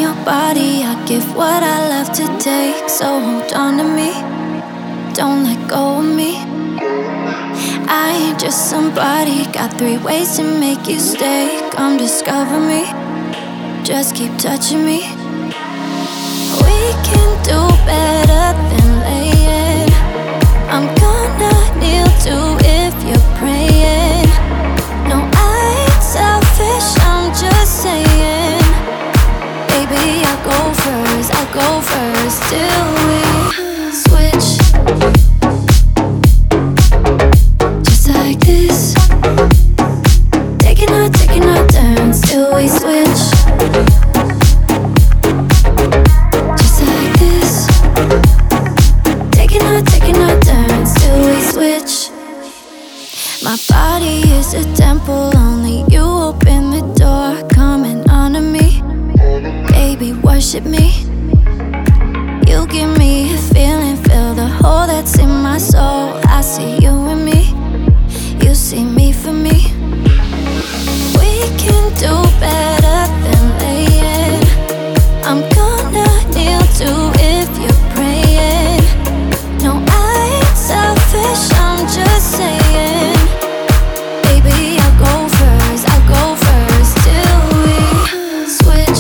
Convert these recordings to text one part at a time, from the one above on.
your body, I give what I love to take. So hold on to me, don't let go of me. I ain't just somebody, got 3 ways to make you stay. Come discover me, just keep touching me. We can do better than laying. I'm gonna kneel too if you're praying. No, I ain't selfish, I'm just saying. Baby, I'll go first till we switch. Just like this, taking our turns till we switch. Just like this, taking our turns till we switch. My body is a temple, only you open the door. Come and honor me, baby, worship me. You give me a feeling, fill the hole that's in my soul. I see you and me, you see me for me. We can do better than laying. I'm gonna kneel too if you're praying. No, I ain't selfish, I'm just saying. Baby, I'll go first till we switch.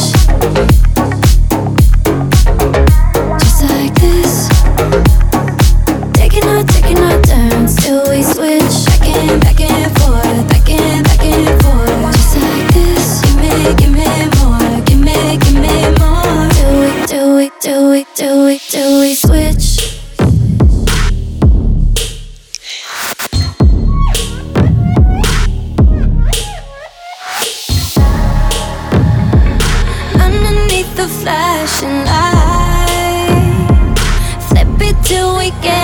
Just like this, taking our turns till we switch. Back and forth, back and forth. Just like this, give me more, give me more. Till we switch. Underneath the flashing light, flip it till we get